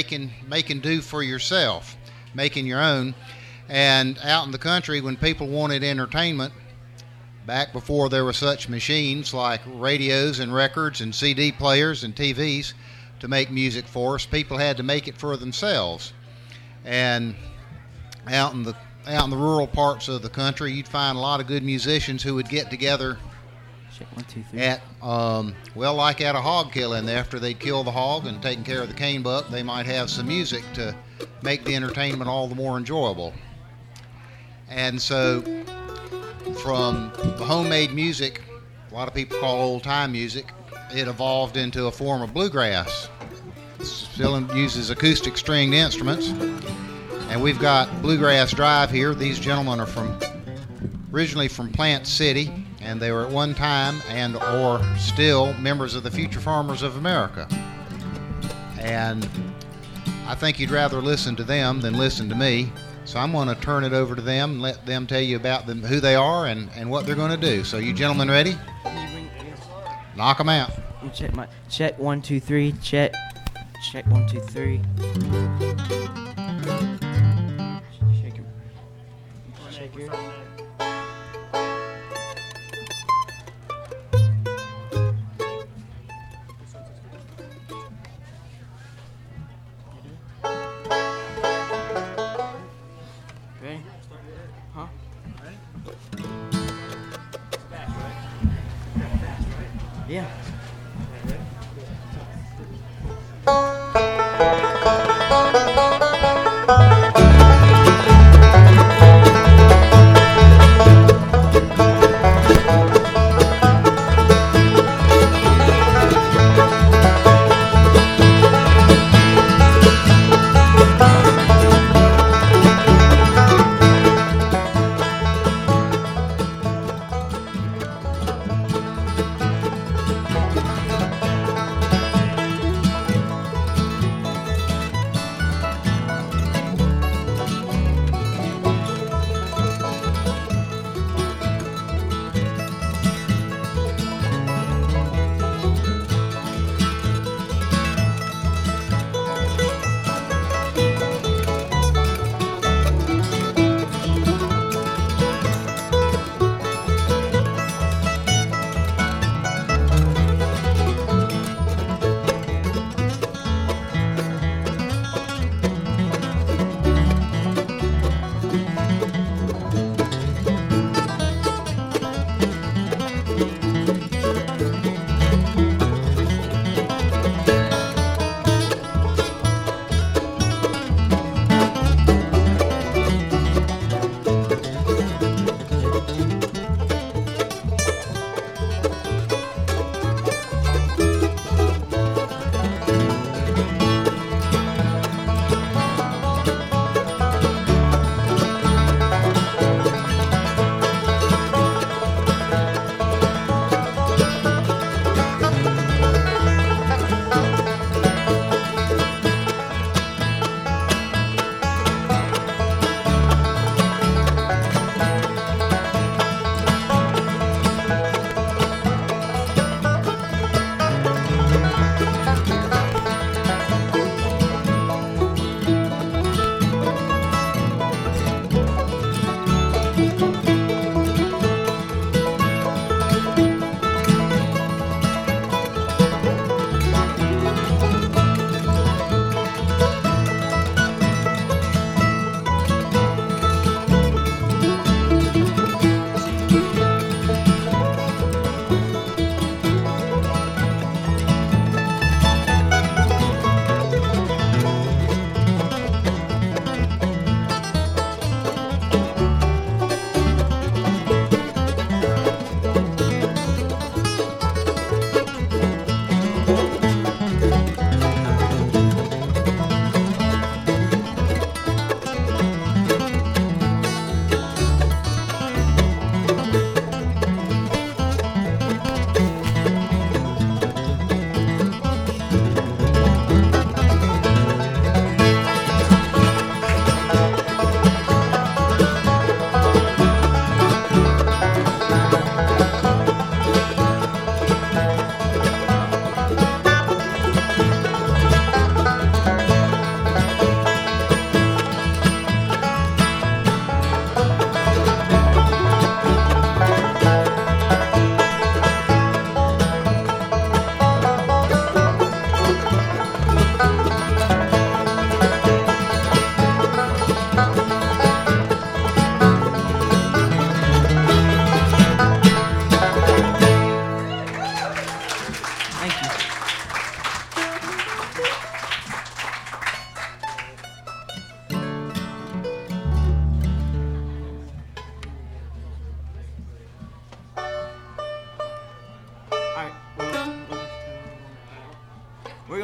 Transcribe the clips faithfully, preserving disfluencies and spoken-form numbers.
making making do for yourself, making your own. And out in the country, when people wanted entertainment, back before there were such machines like radios and records and C D players and T Vs to make music for us, people had to make it for themselves. And out in the out in the rural parts of the country, you'd find a lot of good musicians who would get together One, two, three. at, um, well, like at a hog killing. After they'd kill the hog and taken care of the cane buck, they might have some music to make the entertainment all the more enjoyable. And so from the homemade music, a lot of people call old-time music, it evolved into a form of bluegrass. It still uses acoustic stringed instruments. And we've got Bluegrass Drive here. These gentlemen are from originally from Plant City, and they were at one time and or still members of the Future Farmers of America. And I think you'd rather listen to them than listen to me. So I'm going to turn it over to them and let them tell you about them, who they are and, and what they're going to do. So you gentlemen ready? Knock them out. Check my check one two three check check one two three. Shake him. Shake your. Ready? Huh? Yeah.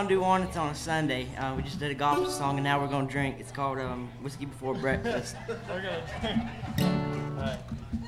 gonna do one. It's on a Sunday. Uh, we just did a gospel song, and now we're gonna drink. It's called um, Whiskey Before Breakfast. Okay. All right.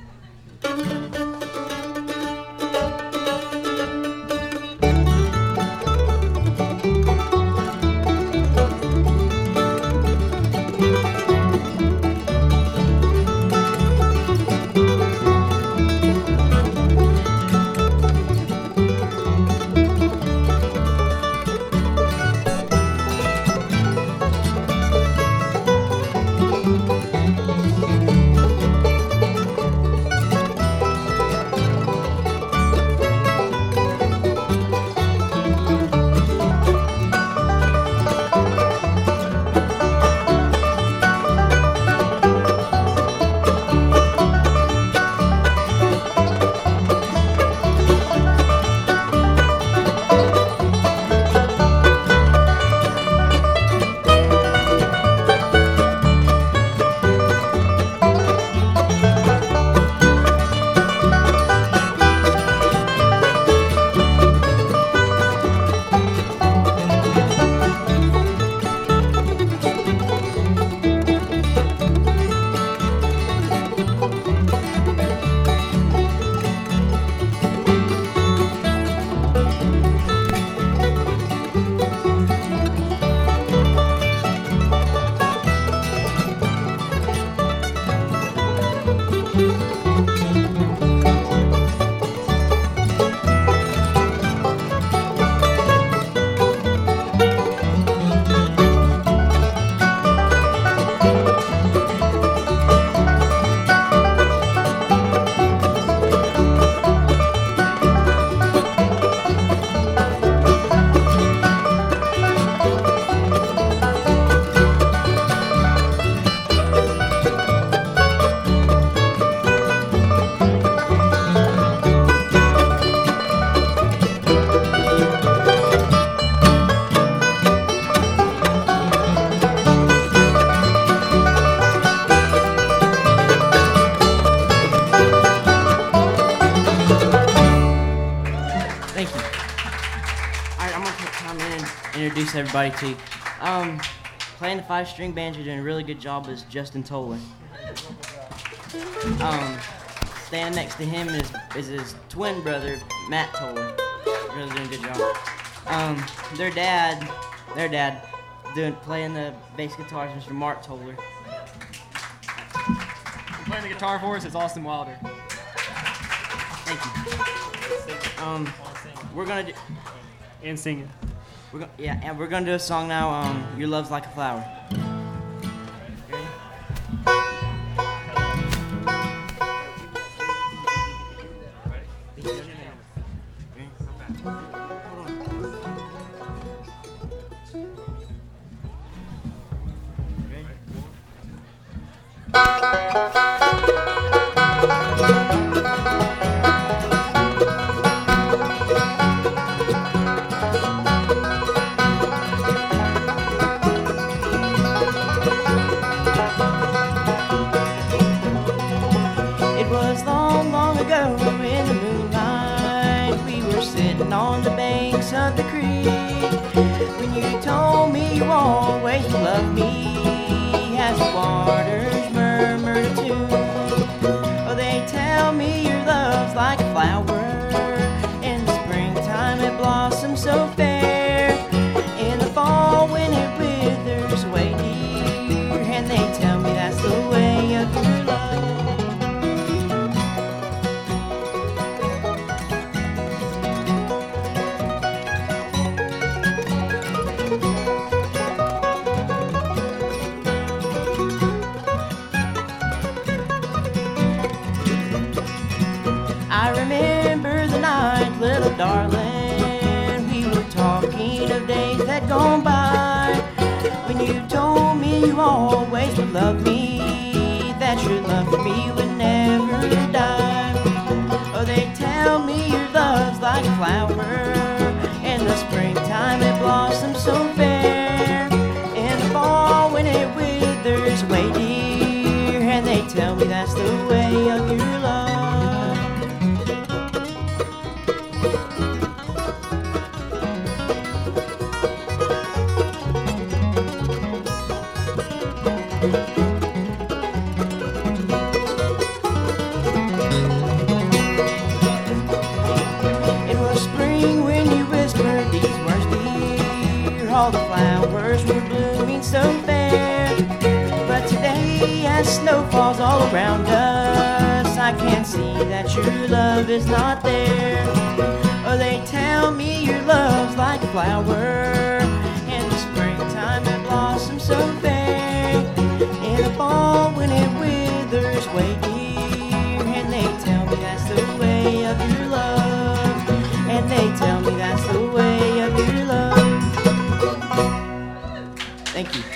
Thank you. All right, I'm gonna take time in and introduce everybody to you. Um, playing the five-string banjo, doing a really good job, is Justin Toller. Um, standing next to him is is his twin brother, Matt Toller. Really doing a good job. Um, their dad, their dad, doing playing the bass guitar is Mister Mark Toller. Playing the guitar for us is Austin Wilder. Thank you. Um, we're gonna do. And singing. We're go- yeah, and we're gonna do a song now. Um, Your Love's Like a Flower. It was long, long ago in the moonlight. We were sitting on the banks of the creek when you told me you always loved me as the waters murmured a tune. Oh, they tell me your love's like a flower. In the springtime it blossoms so fair. In the fall when it withers away, dear. And they tell me that's the way of your love. I remember the night, little darling, we were talking of days that gone by, when you told me you always would love me, that your love for me would never die. Oh, they tell me your love's like a flower, in the springtime it blossoms so fair, in the fall when it withers away, dear, and they tell me that's the way of your love. It was spring when you whispered these words, dear. All the flowers were blooming so fair. But today, as snow falls all around us, I can see that your love is not there. Oh, they tell me your love's like a flower. In the springtime it blossoms so fair. In the fall when it withers way dear. And they tell me that's the way of your love. And they tell me that's the way of your love. Thank you.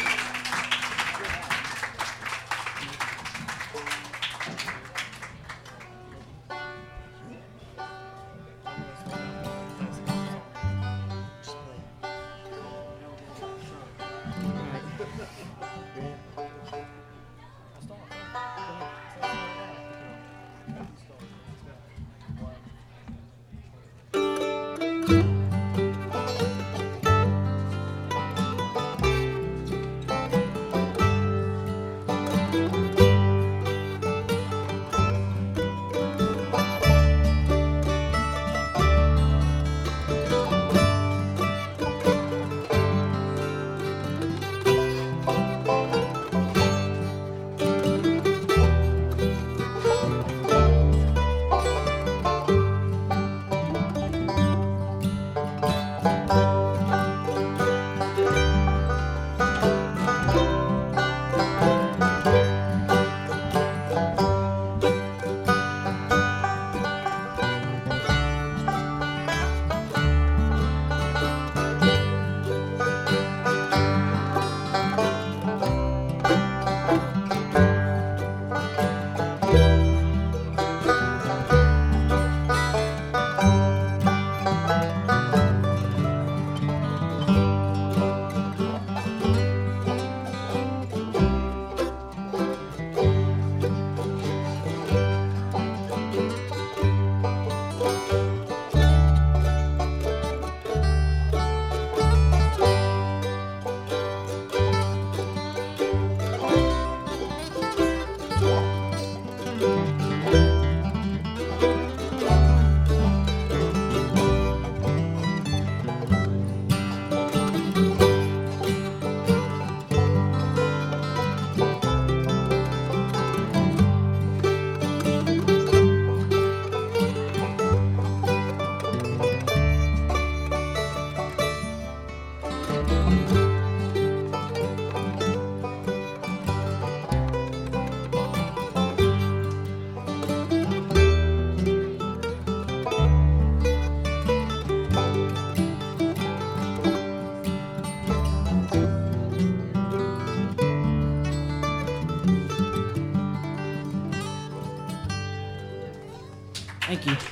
Thank you.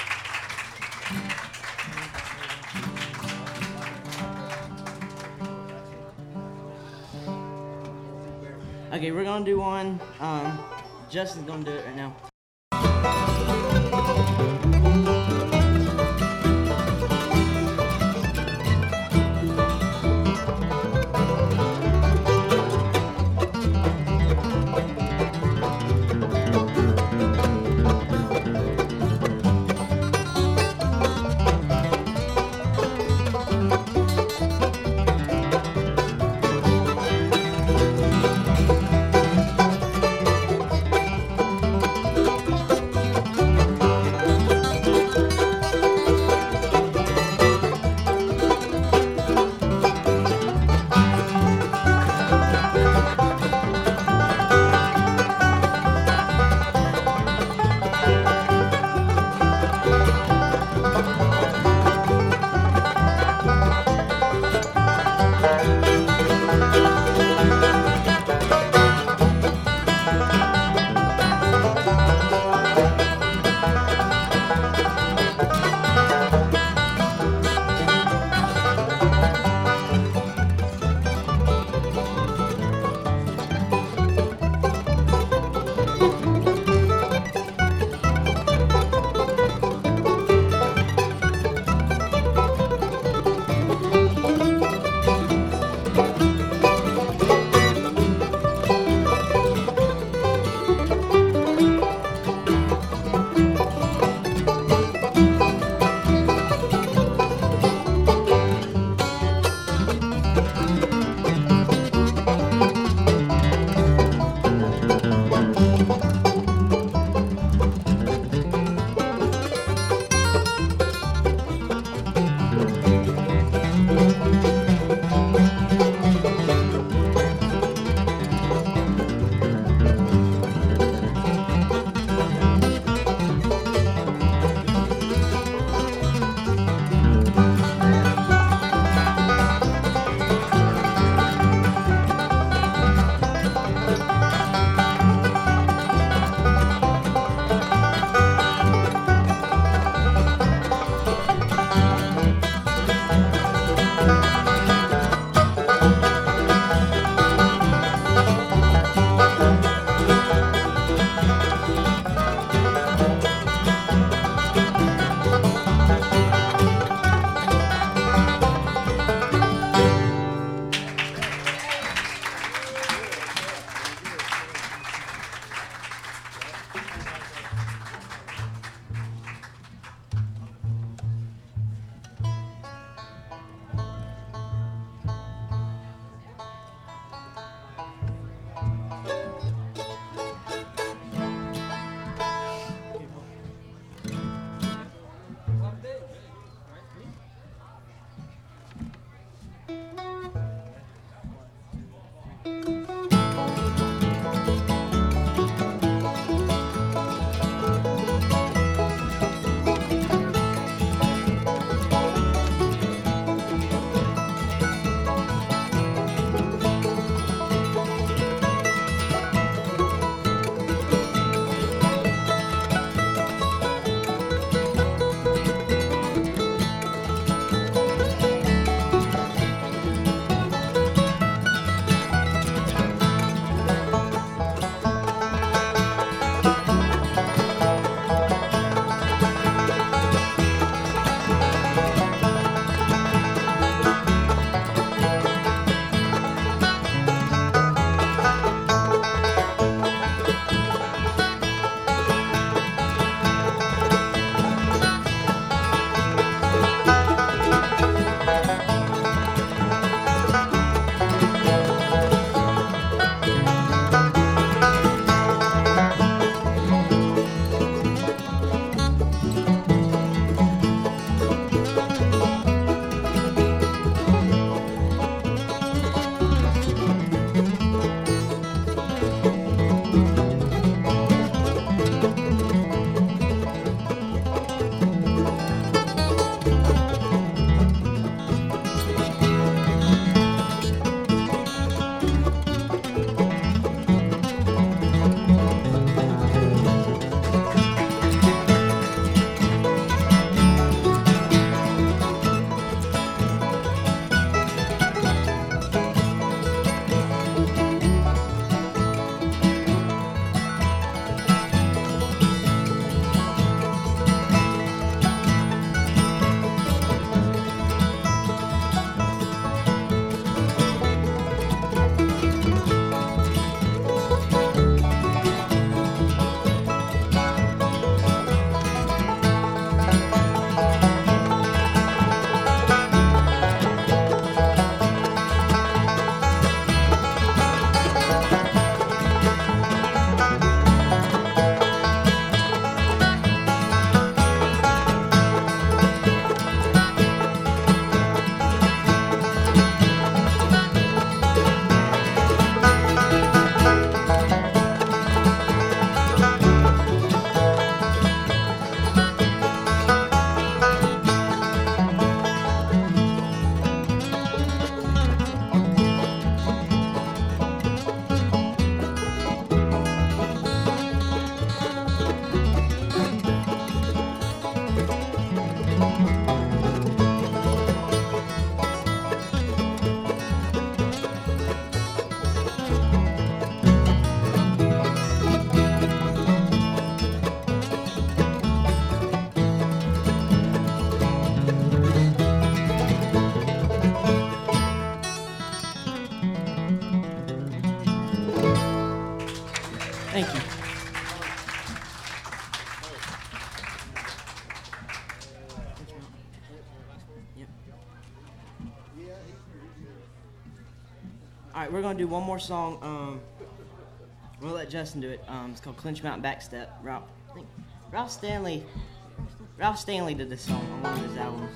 Okay, we're gonna do one. Um, Justin's gonna do it right now. Thank you. Yep. All right, we're gonna do one more song. Um, we'll let Justin do it. Um, it's called "Clinch Mountain Backstep." Ralph, I think Ralph Stanley. Ralph Stanley did this song on one of his albums.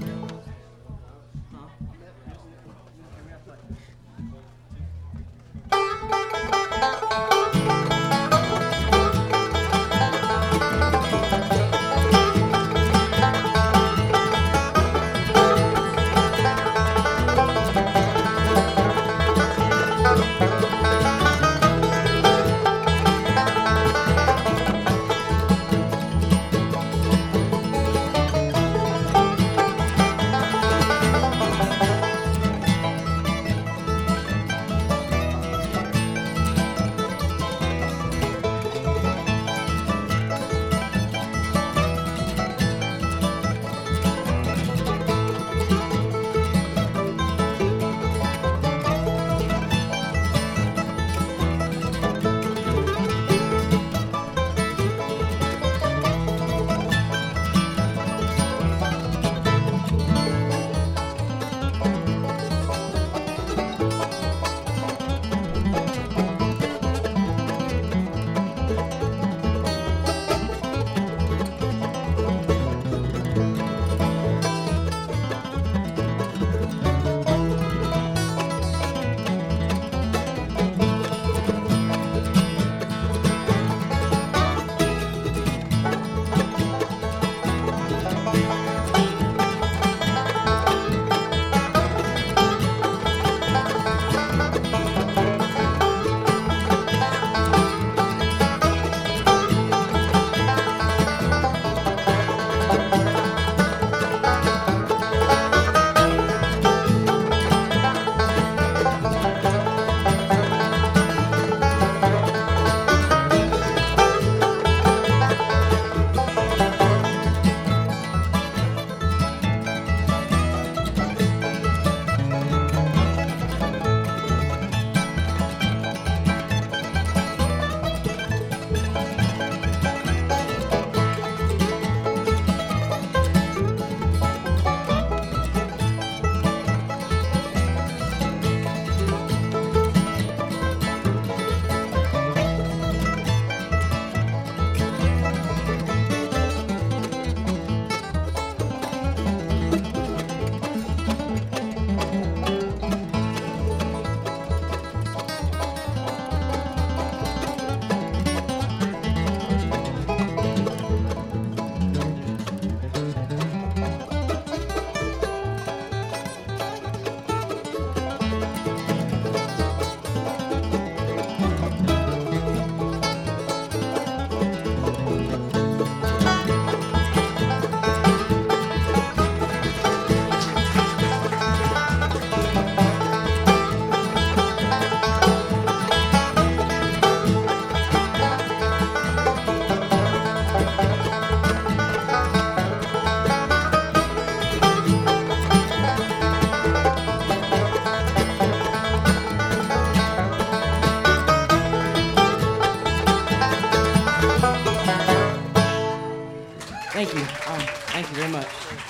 Thank you. Um, thank you very much.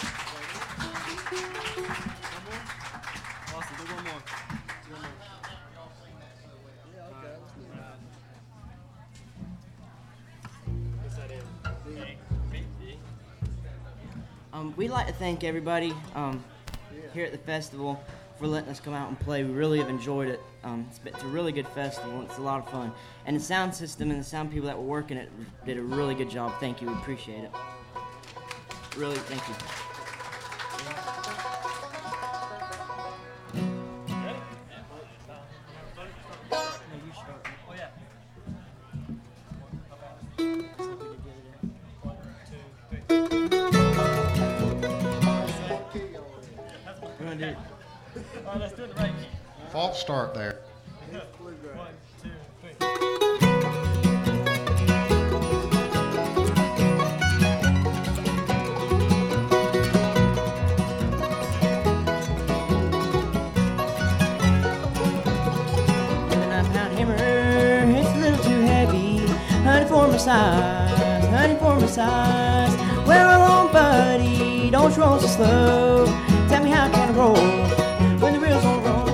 Austin, do one more. Do one more. What's that in? A, B, D. Um, we'd like to thank everybody um, here at the festival for letting us come out and play. We really have enjoyed it. Um, it's, been, it's a really good festival. It's a lot of fun. And the sound system and the sound people that were working it did a really good job. Thank you. We appreciate it. Really, thank you. Ready? No, you start. Oh, yeah. One, two, three. We're going to do it. All right, let's do it the right key. False start there. One, two, three. With a nine pound hammer, it's a little too heavy. size, honey for my size. Well, along, buddy, don't you roll so slow. Tell me how can I roll when the wheels don't roll?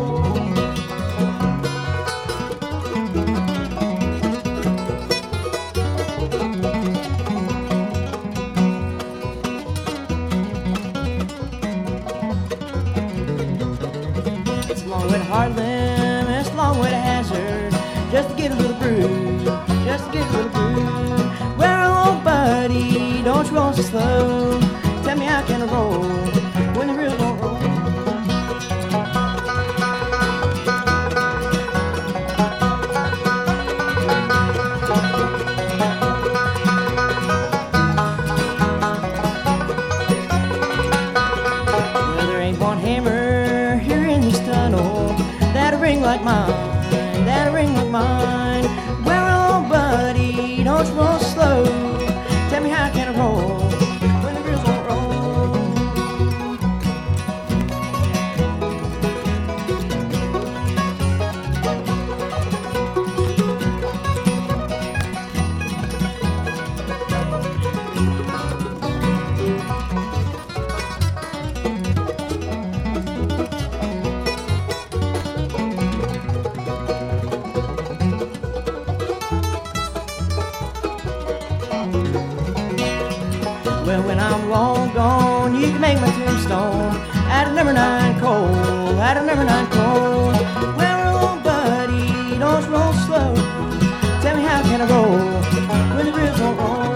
It's a long way to Harlem, it's a long way to Hazard, just to get a little groove, just to get a little groove. Well, oh, buddy, don't you roll so slow. Tell me how can I roll when the wheels don't roll? Well, there ain't one hammer here in this tunnel that'll ring like mine, that'll ring like mine. Well, oh, buddy, don't you roll so slow. Tell me how can I roll when the wheels don't roll? Well, when I'm long gone, you can make my tombstone out of number nine coal, out of number nine coal. Well, oh, buddy, don't you roll slow. Tell me how can I roll when the wheels don't roll?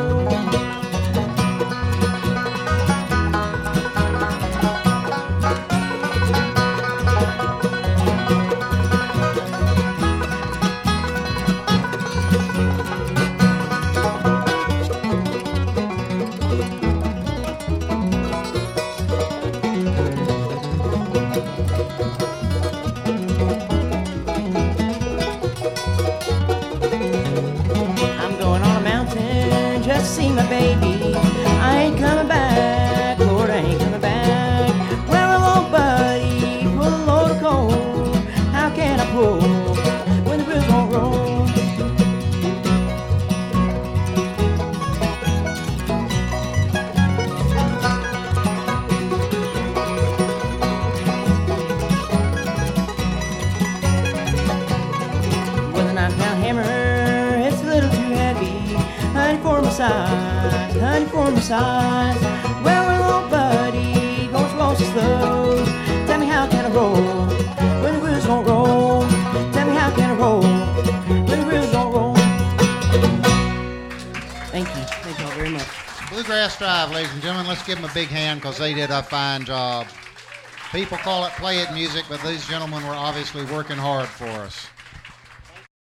I'm going on a mountain just to see my baby. I ain't coming back, Lord, I ain't coming back. Well, oh, buddy, pull a load of coal. How can I pull when the wheels won't roll? With a nine-pound hammer, it's a little too heavy. Honey for my size, honey for my size. Well, well, oh, buddy, don't you roll so slow. Tell me how can I roll when the wheels don't roll? Tell me how can I roll when the wheels don't roll? Thank you, thank you all very much. Bluegrass Drive, ladies and gentlemen. Let's give them a big hand because they did a fine job. People call it play it music, but these gentlemen were obviously working hard for us.